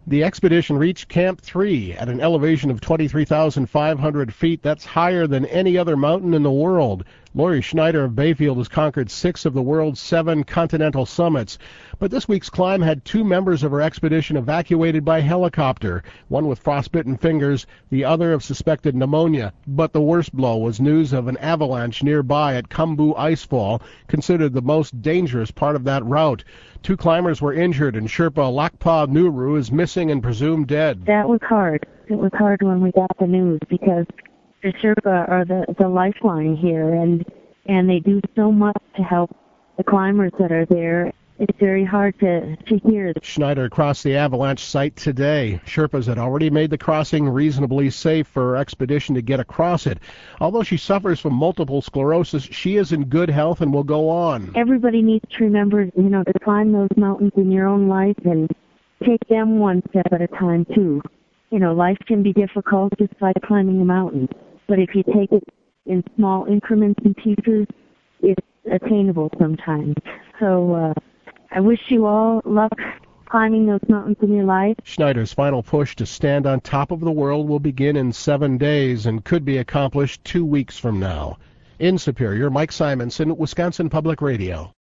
The expedition reached Camp 3 at an elevation of 23,500 feet. That's higher than any other mountain in the world. Lori Schneider of Bayfield has conquered 6 of the world's 7 continental summits. But this week's climb had 2 members of her expedition evacuated by helicopter, one with frostbitten fingers, the other of suspected pneumonia. But the worst blow was news of an avalanche nearby at Khumbu Icefall, considered the most dangerous part of that route. 2 climbers were injured, and Sherpa Lakpa Nuru is missing and presumed dead. That was hard. It was hard when we got the news because the Sherpa are the lifeline here, and they do so much to help the climbers that are there. It's very hard to hear. Schneider crossed the avalanche site today. Sherpas had already made the crossing reasonably safe for her expedition to get across it. Although she suffers from multiple sclerosis, she is in good health and will go on. Everybody needs to remember, to climb those mountains in your own life and take them one step at a time, too. Life can be difficult just by climbing a mountain. But if you take it in small increments and pieces, it's attainable sometimes. So I wish you all luck climbing those mountains in your life. Schneider's final push to stand on top of the world will begin in 7 days and could be accomplished 2 weeks from now. In Superior, Mike Simonson, Wisconsin Public Radio.